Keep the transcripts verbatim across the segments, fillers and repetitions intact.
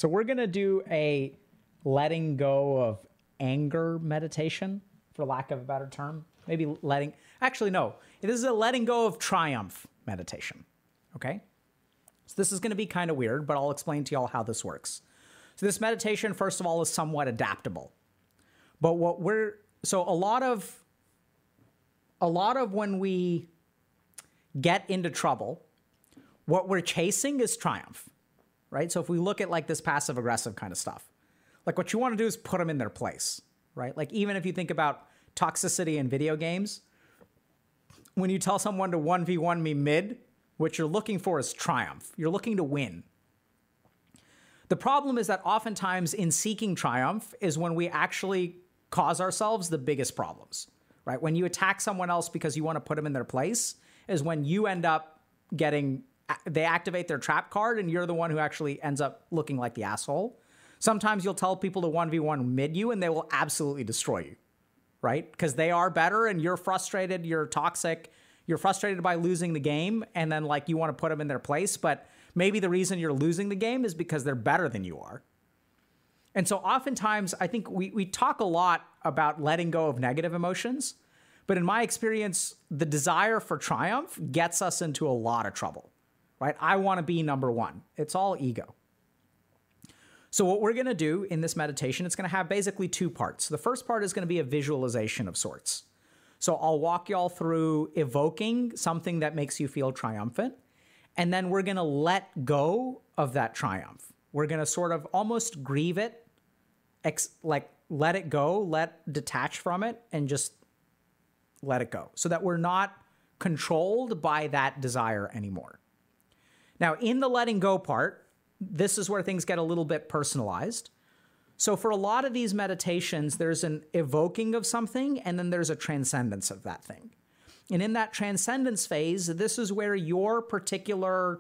So we're going to do a letting go of anger meditation, for lack of a better term. Maybe letting, actually, no. This is a letting go of triumph meditation, okay? So this is going to be kind of weird, but I'll explain to y'all how this works. So this meditation, first of all, is somewhat adaptable. But what we're, so a lot of, a lot of when we get into trouble, what we're chasing is triumph, right? So if we look at like this passive aggressive kind of stuff, like what you want to do is put them in their place, right? Like even if you think about toxicity in video games, when you tell someone to one v one me mid, what you're looking for is triumph. You're looking to win. The problem is that oftentimes in seeking triumph is when we actually cause ourselves the biggest problems, right? When you attack someone else because you want to put them in their place is when you end up getting, they activate their trap card and you're the one who actually ends up looking like the asshole. Sometimes you'll tell people to one v one mid you and they will absolutely destroy you, right? Because they are better and you're frustrated, you're toxic, you're frustrated by losing the game, and then like you want to put them in their place, but maybe the reason you're losing the game is because they're better than you are. And so oftentimes I think we, we talk a lot about letting go of negative emotions, but in my experience, the desire for triumph gets us into a lot of trouble, right? I want to be number one. It's all ego. So what we're going to do in this meditation, it's going to have basically two parts. The first part is going to be a visualization of sorts. So I'll walk y'all through evoking something that makes you feel triumphant, and then we're going to let go of that triumph. We're going to sort of almost grieve it, ex- like let it go, let detach from it, and just let it go so that we're not controlled by that desire anymore. Now, in the letting go part, this is where things get a little bit personalized. So for a lot of these meditations, there's an evoking of something, and then there's a transcendence of that thing. And in that transcendence phase, this is where your particular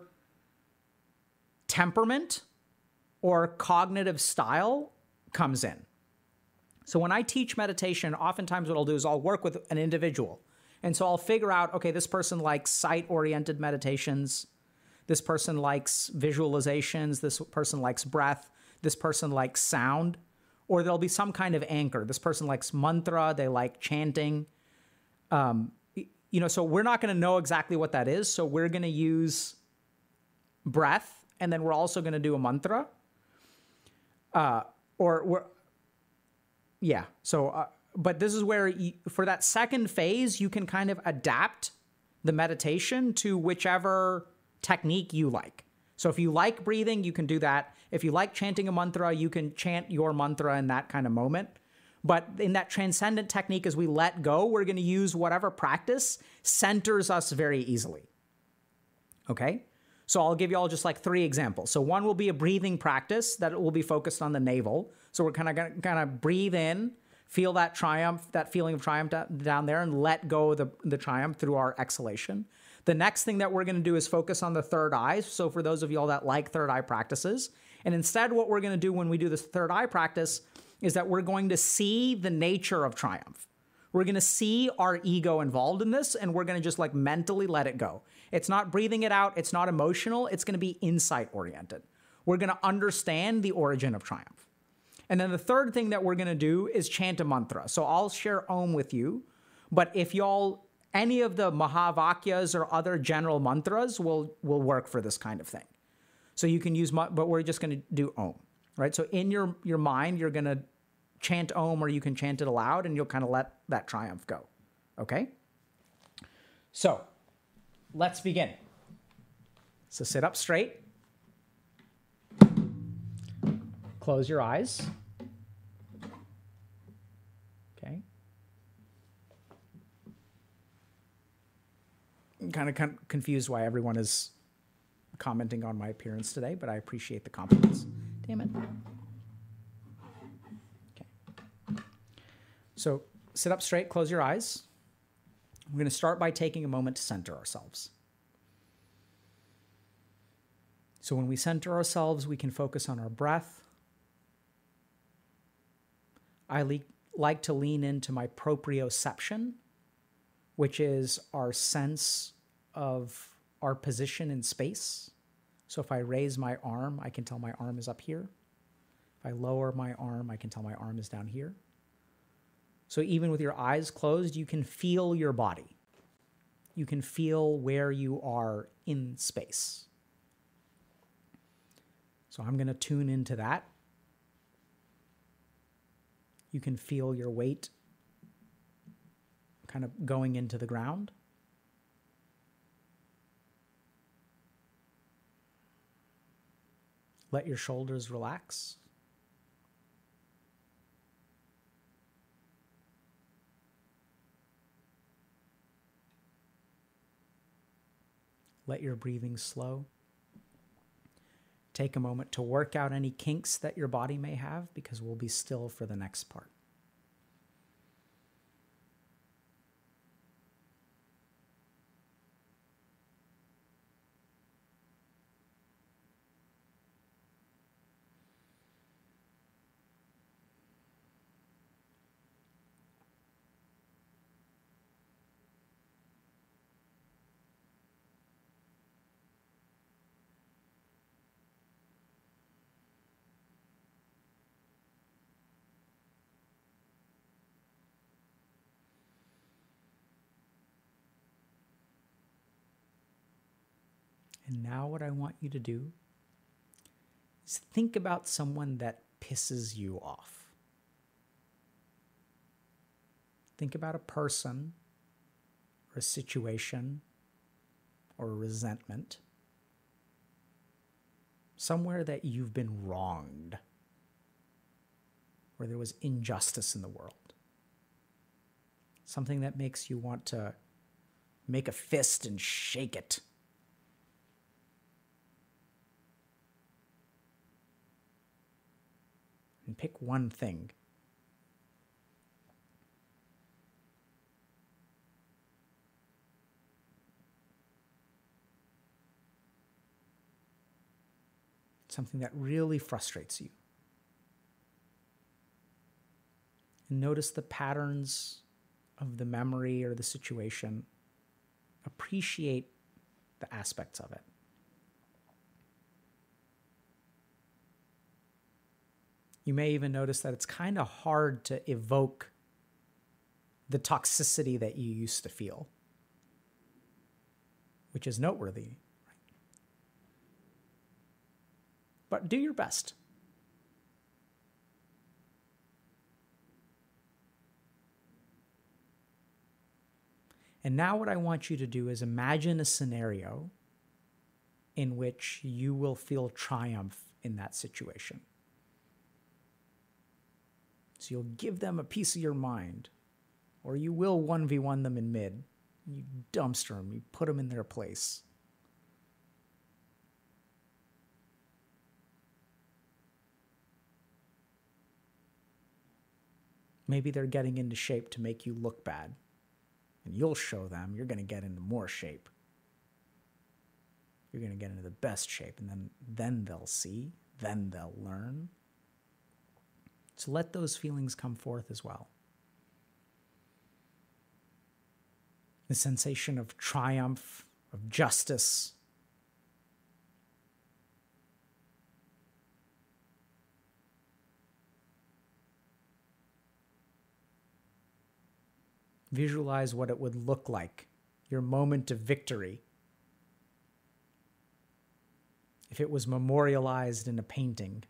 temperament or cognitive style comes in. So when I teach meditation, oftentimes what I'll do is I'll work with an individual. And so I'll figure out, okay, this person likes sight-oriented meditations. This person likes visualizations. This person likes breath. This person likes sound. Or there'll be some kind of anchor. This person likes mantra. They like chanting. Um, you know, so we're not going to know exactly what that is. So we're going to use breath, and then we're also going to do a mantra. Uh, or we're, yeah. So, uh, but this is where you, for that second phase, you can kind of adapt the meditation to whichever technique you like. So if you like breathing, you can do that. If you like chanting a mantra, you can chant your mantra in that kind of moment. But in that transcendent technique, as we let go, we're going to use whatever practice centers us very easily. Okay? So I'll give you all just like three examples. So one will be a breathing practice that will be focused on the navel. So we're kind of going to kind of breathe in, feel that triumph, that feeling of triumph down there, and let go of the, the triumph through our exhalation. The next thing that we're going to do is focus on the third eye. So for those of you all that like third eye practices, and instead what we're going to do when we do this third eye practice is that we're going to see the nature of triumph. We're going to see our ego involved in this, and we're going to just like mentally let it go. It's not breathing it out. It's not emotional. It's going to be insight oriented. We're going to understand the origin of triumph. And then the third thing that we're going to do is chant a mantra. So I'll share Om with you, but if y'all, any of the Mahavakyas or other general mantras will, will work for this kind of thing. So you can use, but we're just going to do Om, right? So in your, your mind, you're going to chant Om, or you can chant it aloud, and you'll kind of let that triumph go. Okay? So let's begin. So sit up straight. Close your eyes. Okay. I'm kind of con- confused why everyone is commenting on my appearance today, but I appreciate the compliments. Damn it. Okay. So sit up straight, close your eyes. We're going to start by taking a moment to center ourselves. So when we center ourselves, we can focus on our breath. I le- like to lean into my proprioception, which is our sense of our position in space. So if I raise my arm, I can tell my arm is up here. If I lower my arm, I can tell my arm is down here. So even with your eyes closed, you can feel your body. You can feel where you are in space. So I'm going to tune into that. You can feel your weight kind of going into the ground. Let your shoulders relax. Let your breathing slow. Take a moment to work out any kinks that your body may have, because we'll be still for the next part. And now what I want you to do is think about someone that pisses you off. Think about a person or a situation or a resentment, somewhere that you've been wronged, where there was injustice in the world. Something that makes you want to make a fist and shake it. And pick one thing. Something that really frustrates you. And notice the patterns of the memory or the situation. Appreciate the aspects of it. You may even notice that it's kind of hard to evoke the toxicity that you used to feel, which is noteworthy. Right? But do your best. And now what I want you to do is imagine a scenario in which you will feel triumph in that situation. So you'll give them a piece of your mind, or you will one v one them in mid. You dumpster them, you put them in their place. Maybe they're getting into shape to make you look bad, and you'll show them you're going to get into more shape. You're going to get into the best shape, and then, then they'll see, then they'll learn. So let those feelings come forth as well. The sensation of triumph, of justice. Visualize what it would look like, your moment of victory, if it was memorialized in a painting.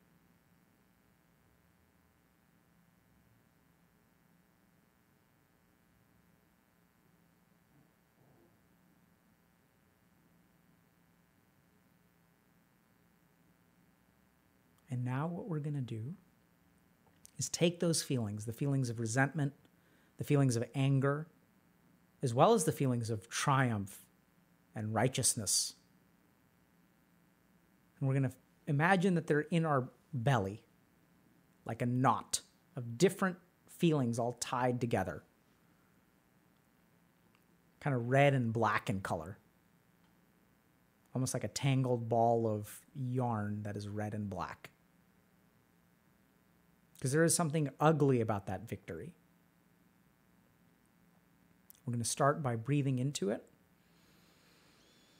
And now what we're going to do is take those feelings, the feelings of resentment, the feelings of anger, as well as the feelings of triumph and righteousness. And we're going to imagine that they're in our belly, like a knot of different feelings all tied together, kind of red and black in color, almost like a tangled ball of yarn that is red and black. Because there is something ugly about that victory. We're going to start by breathing into it.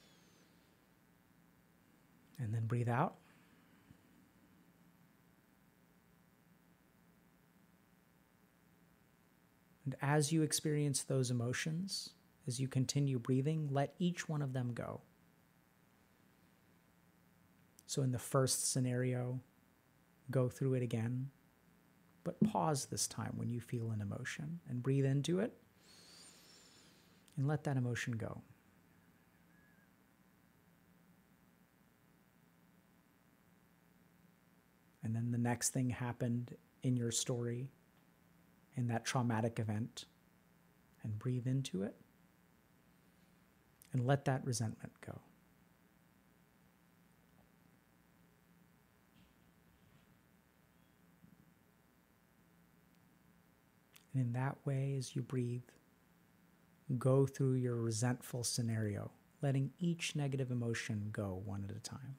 And then breathe out. And as you experience those emotions, as you continue breathing, let each one of them go. So in the first scenario, go through it again, but pause this time when you feel an emotion and breathe into it and let that emotion go. And then the next thing happened in your story, in that traumatic event, and breathe into it and let that resentment go. And in that way, as you breathe, go through your resentful scenario, letting each negative emotion go one at a time.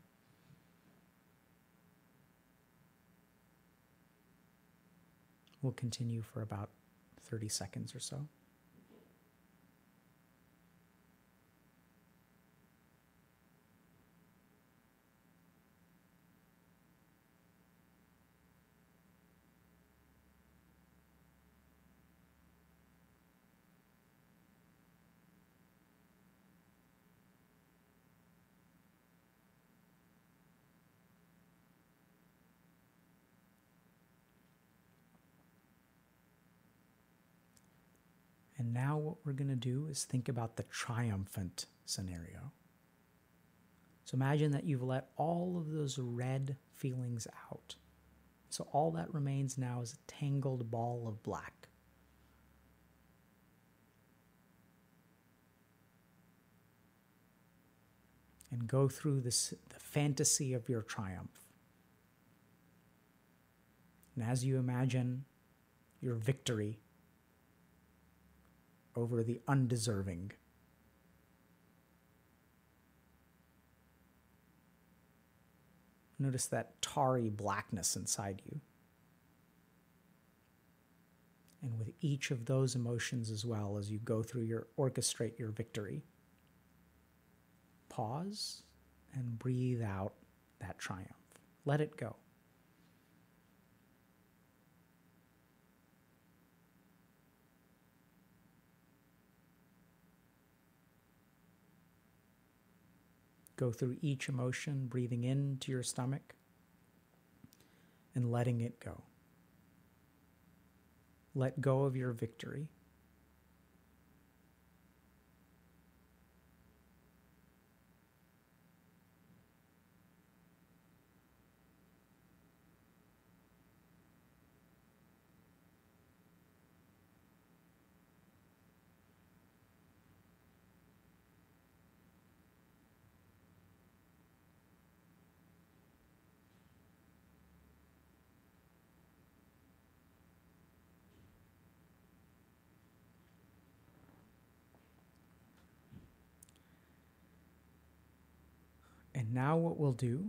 We'll continue for about thirty seconds or so. And now what we're going to do is think about the triumphant scenario. So imagine that you've let all of those red feelings out. So all that remains now is a tangled ball of black. And go through this, the fantasy of your triumph. And as you imagine your victory over the undeserving, notice that tarry blackness inside you. And with each of those emotions as well, as you go through your, orchestrate your victory, pause and breathe out that triumph. Let it go. Go through each emotion, breathing into your stomach and letting it go. Let go of your victory. And now what we'll do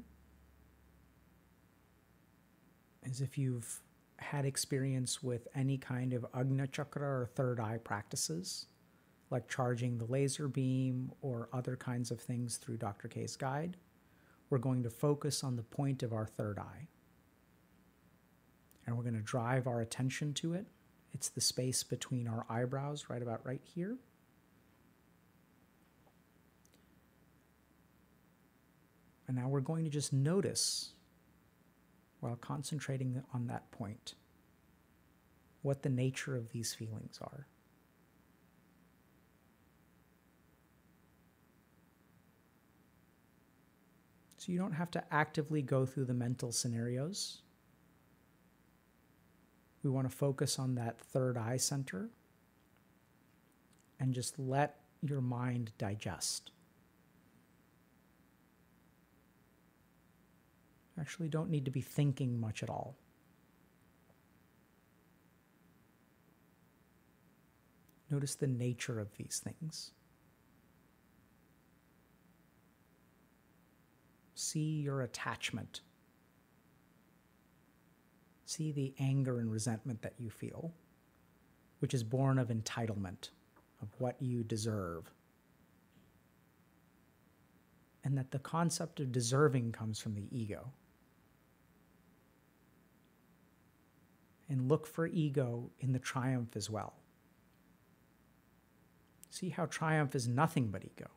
is, if you've had experience with any kind of Agna Chakra or third eye practices, like charging the laser beam or other kinds of things through Doctor K's guide, we're going to focus on the point of our third eye. And we're going to drive our attention to it. It's the space between our eyebrows, right about right here. And now we're going to just notice, while concentrating on that point, what the nature of these feelings are. So you don't have to actively go through the mental scenarios. We want to focus on that third eye center and just let your mind digest. Actually, don't need to be thinking much at all. Notice the nature of these things. See your attachment. See the anger and resentment that you feel, which is born of entitlement, of what you deserve. And that the concept of deserving comes from the ego. and look for ego in the triumph as well. See how triumph is nothing but ego.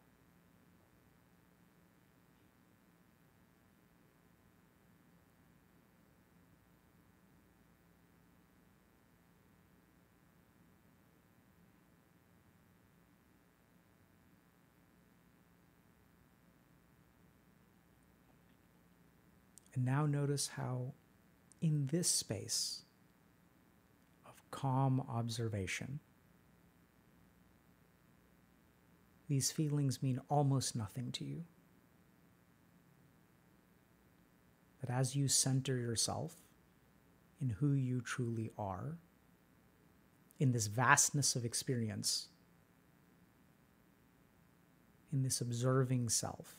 And now notice how in this space of calm observation, these feelings mean almost nothing to you. That as you center yourself in who you truly are, in this vastness of experience, in this observing self,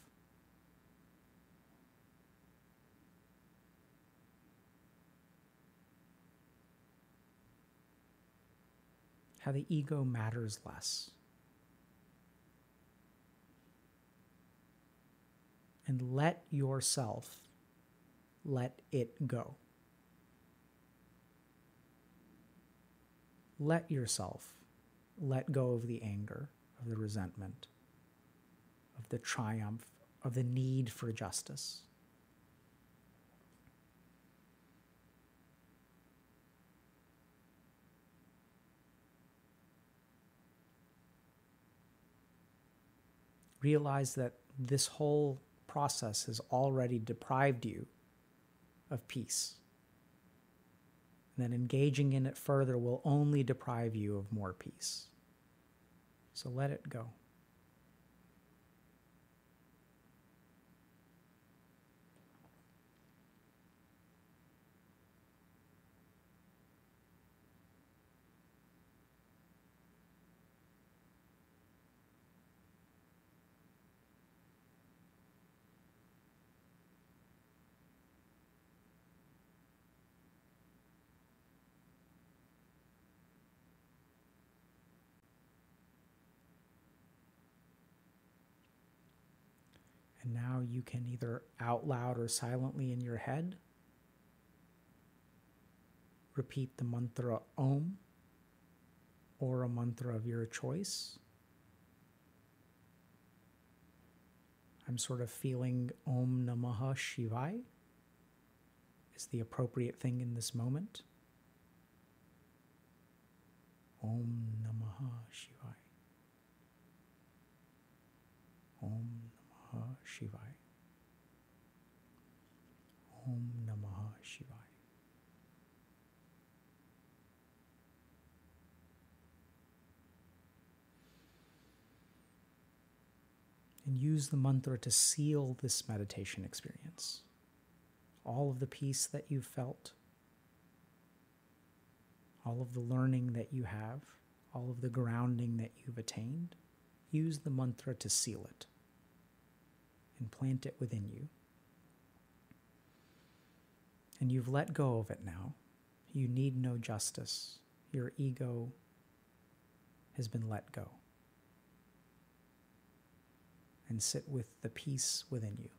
how the ego matters less. And let yourself let it go. Let yourself let go of the anger, of the resentment, of the triumph, of the need for justice. Realize that this whole process has already deprived you of peace. And that engaging in it further will only deprive you of more peace. So let it go. And now you can either out loud or silently in your head repeat the mantra Om or a mantra of your choice. I'm sort of feeling Om Namaha Shivaya is the appropriate thing in this moment. Om Namaha Shivaya. Om Namaha Shivaya. Om Namaha Shivaya. And use the mantra to seal this meditation experience. All of the peace that you've felt, all of the learning that you have, all of the grounding that you've attained, use the mantra to seal it and plant it within you. And you've let go of it now. You need no justice. Your ego has been let go. And sit with the peace within you.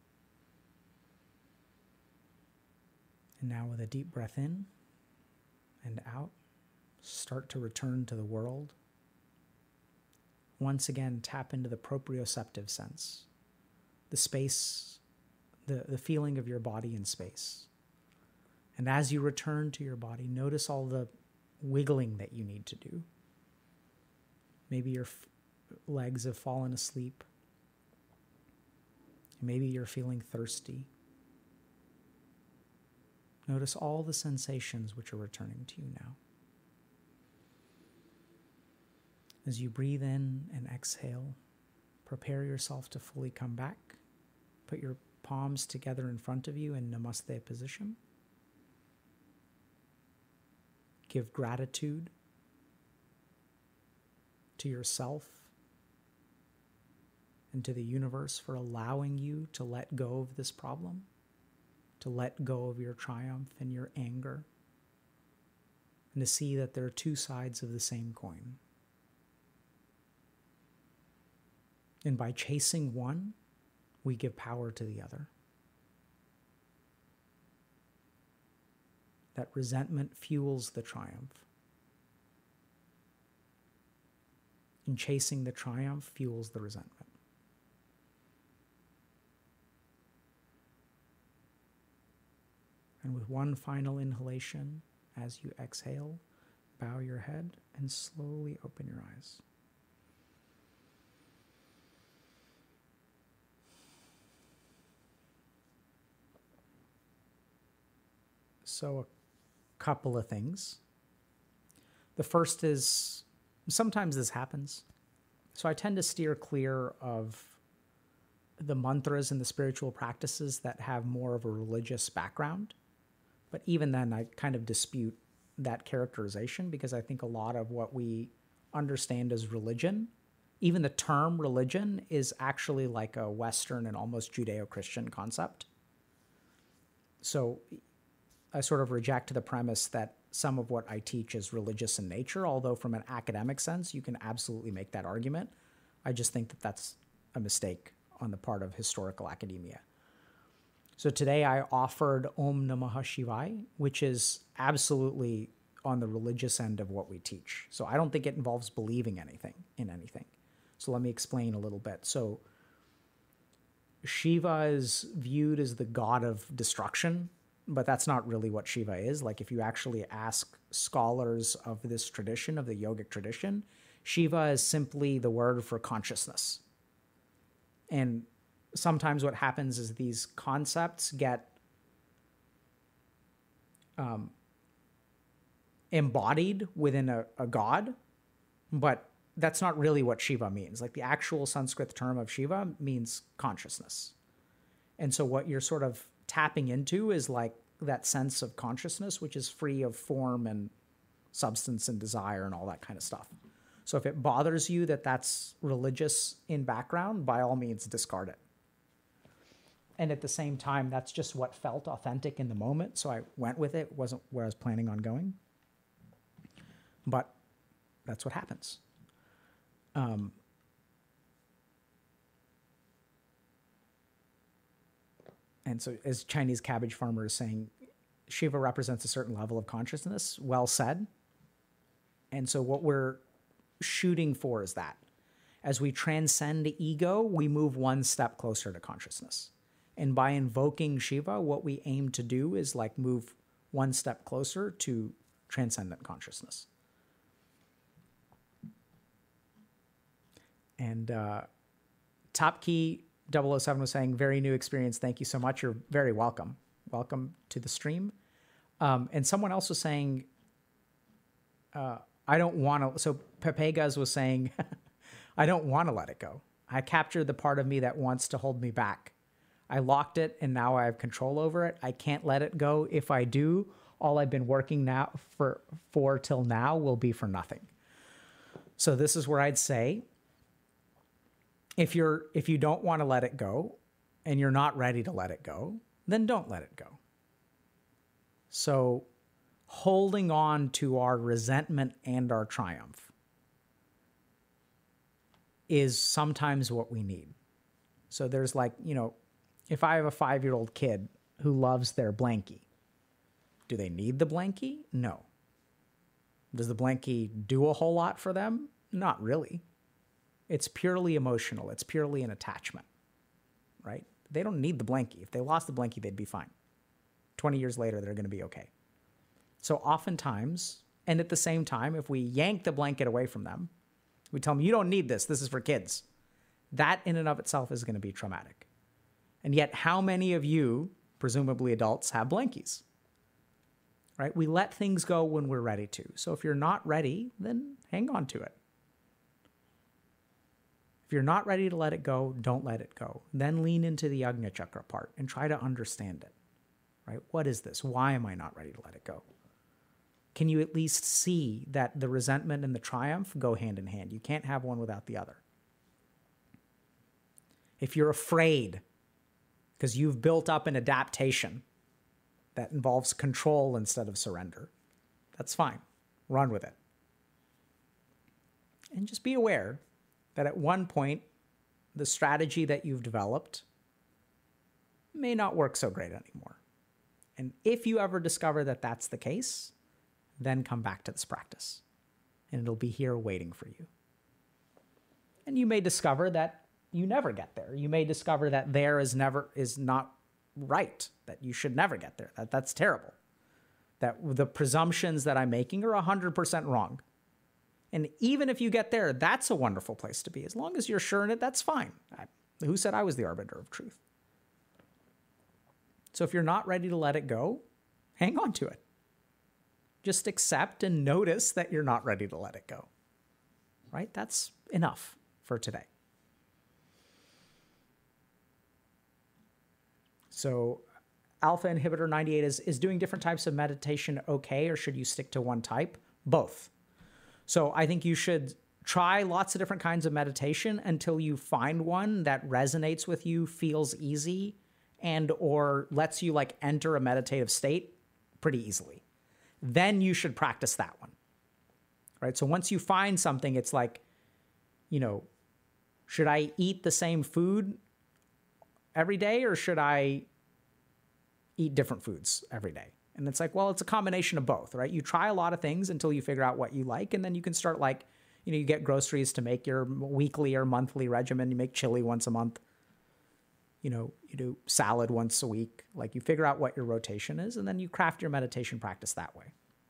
And now with a deep breath in and out, start to return to the world. Once again, tap into the proprioceptive sense, the space, the, the feeling of your body in space. And as you return to your body, notice all the wiggling that you need to do. Maybe your f- legs have fallen asleep. Maybe you're feeling thirsty. Notice all the sensations which are returning to you now. As you breathe in and exhale, prepare yourself to fully come back. Put your palms together in front of you in Namaste position. Give gratitude to yourself and to the universe for allowing you to let go of this problem, to let go of your triumph and your anger, and to see that there are two sides of the same coin. And by chasing one, we give power to the other. that resentment fuels the triumph. And chasing the triumph fuels the resentment. And with one final inhalation, as you exhale, bow your head and slowly open your eyes. So a couple of things. The first is, sometimes this happens. So I tend to steer clear of the mantras and the spiritual practices that have more of a religious background. But even then, I kind of dispute that characterization, because I think a lot of what we understand as religion, even the term religion, is actually like a Western and almost Judeo-Christian concept. So I sort of reject the premise that some of what I teach is religious in nature, although from an academic sense, you can absolutely make that argument. I just think that that's a mistake on the part of historical academia. So today I offered Om Namah Shivaya, which is absolutely on the religious end of what we teach. So I don't think it involves believing anything in anything. So let me explain a little bit. So Shiva is viewed as the god of destruction, but that's not really what Shiva is. Like if you actually ask scholars of this tradition, of the yogic tradition, Shiva is simply the word for consciousness. And sometimes what happens is these concepts get um, embodied within a, a god, but that's not really what Shiva means. Like the actual Sanskrit term of Shiva means consciousness. And so what you're sort of tapping into is like that sense of consciousness, which is free of form and substance and desire and all that kind of stuff. So if it bothers you that that's religious in background, by all means, discard it. And at the same time, that's just what felt authentic in the moment. So I went with it. It wasn't where I was planning on going. But that's what happens. Um, and so as Chinese cabbage farmer is saying, Shiva represents a certain level of consciousness. Well said. And so what we're shooting for is that. As we transcend ego, we move one step closer to consciousness. And by invoking Shiva, what we aim to do is like move one step closer to transcendent consciousness. And uh, Top Key double oh seven was saying, very new experience. Thank you so much. You're very welcome. Welcome to the stream. Um, and someone else was saying, uh, I don't want to, so Pepegas was saying, I don't want to let it go. I captured the part of me that wants to hold me back. I locked it and now I have control over it. I can't let it go. If I do, all I've been working now for, for till now will be for nothing. So this is where I'd say, if you're, if you don't want to let it go and you're not ready to let it go, then don't let it go. So holding on to our resentment and our triumph is sometimes what we need. So there's like, you know, if I have a five-year-old kid who loves their blankie, do they need the blankie? No. Does the blankie do a whole lot for them? Not really. It's purely emotional. It's purely an attachment, right? They don't need the blankie. If they lost the blankie, they'd be fine. twenty years later, they're going to be okay. So oftentimes, and at the same time, if we yank the blanket away from them, we tell them, you don't need this. This is for kids. That in and of itself is going to be traumatic. And yet, how many of you, presumably adults, have blankies? Right? We let things go when we're ready to. So if you're not ready, then hang on to it. If you're not ready to let it go, don't let it go. Then lean into the Ajna Chakra part and try to understand it. Right? What is this? Why am I not ready to let it go? Can you at least see that the resentment and the triumph go hand in hand? You can't have one without the other. If you're afraid because you've built up an adaptation that involves control instead of surrender, that's fine. Run with it. And just be aware that at one point, the strategy that you've developed may not work so great anymore. And if you ever discover that that's the case, then come back to this practice and it'll be here waiting for you. And you may discover that you never get there. You may discover that there is never is not right, that you should never get there. That that's terrible. That the presumptions that I'm making are one hundred percent wrong. And even if you get there, that's a wonderful place to be. As long as you're sure in it, that's fine. I, who said I was the arbiter of truth? So if you're not ready to let it go, hang on to it. Just accept and notice that you're not ready to let it go. Right? That's enough for today. So alpha inhibitor ninety-eight is, is doing different types of meditation okay, or should you stick to one type? Both. So I think you should try lots of different kinds of meditation until you find one that resonates with you, feels easy, and or lets you like enter a meditative state pretty easily. Then you should practice that one. Right? So once you find something, it's like, you know, should I eat the same food every day or should I eat different foods every day? And it's like, well, it's a combination of both, right? You try a lot of things until you figure out what you like. And then you can start like, you know, you get groceries to make your weekly or monthly regimen. You make chili once a month. You know, you do salad once a week. Like you figure out what your rotation is and then you craft your meditation practice that way.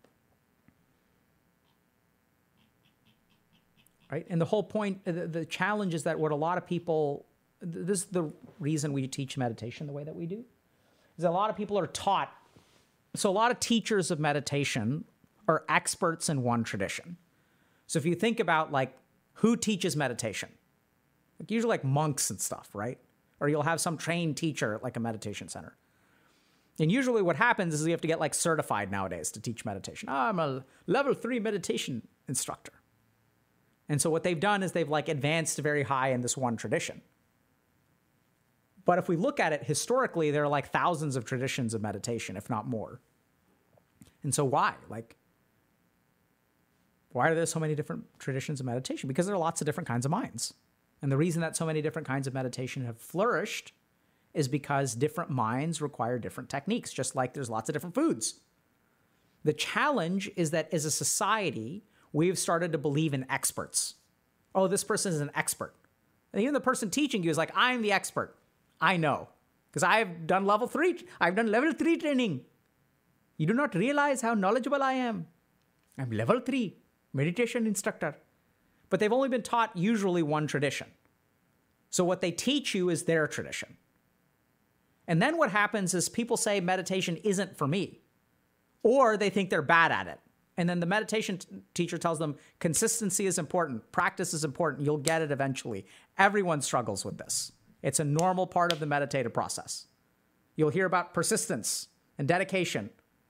Right? And the whole point, the, the challenge is that what a lot of people, this is the reason we teach meditation the way that we do, is that a lot of people are taught. So a lot of teachers of meditation are experts in one tradition. So if you think about like who teaches meditation, like usually like monks and stuff, right? Or you'll have some trained teacher at like a meditation center. And usually what happens is you have to get like certified nowadays to teach meditation. Oh, I'm a level three meditation instructor. And so what they've done is they've like advanced very high in this one tradition. But if we look at it historically, there are like thousands of traditions of meditation, if not more. And so why? Like, why are there so many different traditions of meditation? Because there are lots of different kinds of minds. And the reason that so many different kinds of meditation have flourished is because different minds require different techniques, just like there's lots of different foods. The challenge is that as a society, we've started to believe in experts. Oh, this person is an expert. And even the person teaching you is like, I'm the expert. I know, because I've done level three. I've done level three training. You do not realize how knowledgeable I am. I'm level three meditation instructor. But they've only been taught usually one tradition. So what they teach you is their tradition. And then what happens is people say meditation isn't for me, or they think they're bad at it. And then the meditation t- teacher tells them consistency is important. Practice is important. You'll get it eventually. Everyone struggles with this. It's a normal part of the meditative process. You'll hear about persistence and dedication,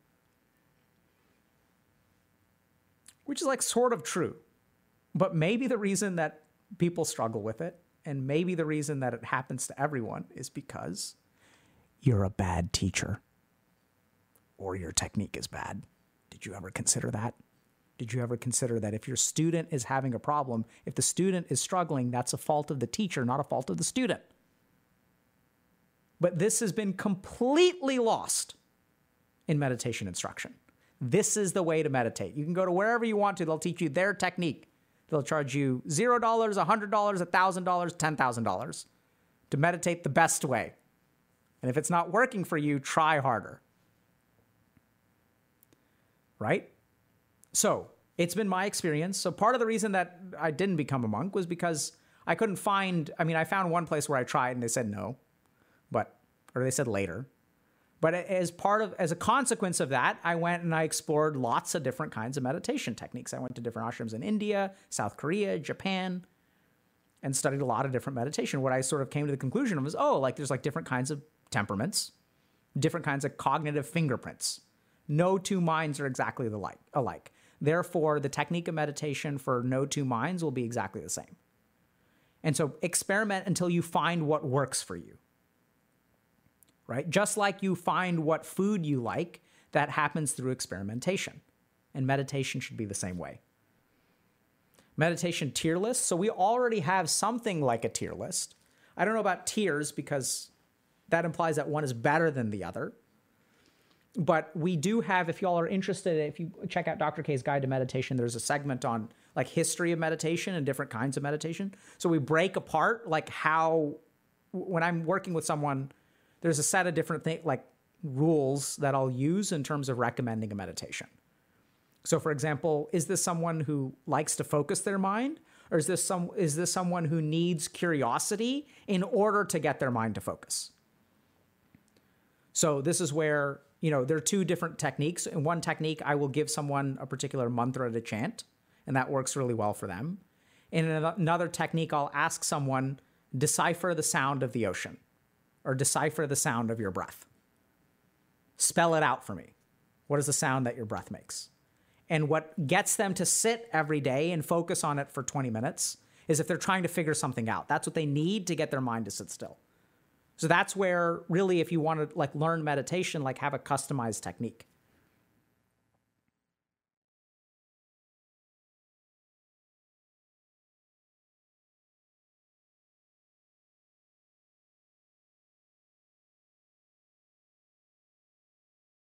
which is like sort of true. But maybe the reason that people struggle with it, and maybe the reason that it happens to everyone, is because you're a bad teacher or your technique is bad. Did you ever consider that? Did you ever consider that if your student is having a problem, if the student is struggling, that's a fault of the teacher, not a fault of the student? But this has been completely lost in meditation instruction. This is the way to meditate. You can go to wherever you want to. They'll teach you their technique. They'll charge you zero dollars, one hundred dollars, one thousand dollars, ten thousand dollars to meditate the best way. And if it's not working for you, try harder. Right? So it's been my experience. So part of the reason that I didn't become a monk was because I couldn't find, I mean, I found one place where I tried and they said no, but, or they said later. But as part of, as a consequence of that, I went and I explored lots of different kinds of meditation techniques. I went to different ashrams in India, South Korea, Japan, and studied a lot of different meditation. What I sort of came to the conclusion of was, oh, like there's like different kinds of temperaments, different kinds of cognitive fingerprints. No two minds are exactly the like, alike. Therefore, the technique of meditation for no two minds will be exactly the same. And so experiment until you find what works for you. Right? Just like you find what food you like, that happens through experimentation. And meditation should be the same way. Meditation tier list. So we already have something like a tier list. I don't know about tiers because that implies that one is better than the other. but we do have, if y'all are interested, if you check out Doctor K's Guide to Meditation, there's a segment on like history of meditation and different kinds of meditation. So we break apart like how, when I'm working with someone, there's a set of different things, like rules that I'll use in terms of recommending a meditation. So for example, is this someone who likes to focus their mind? Or is this some, is this someone who needs curiosity in order to get their mind to focus? So this is where, you know, there are two different techniques. In one technique, I will give someone a particular mantra to chant, and that works really well for them. In another technique, I'll ask someone, decipher the sound of the ocean, or decipher the sound of your breath. Spell it out for me. What is the sound that your breath makes? And what gets them to sit every day and focus on it for twenty minutes is if they're trying to figure something out. That's what they need to get their mind to sit still. So that's where really, if you want to like learn meditation, like have a customized technique.